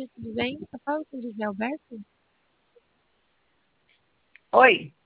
tudo bem? Eu falo com o José Alberto? Oi,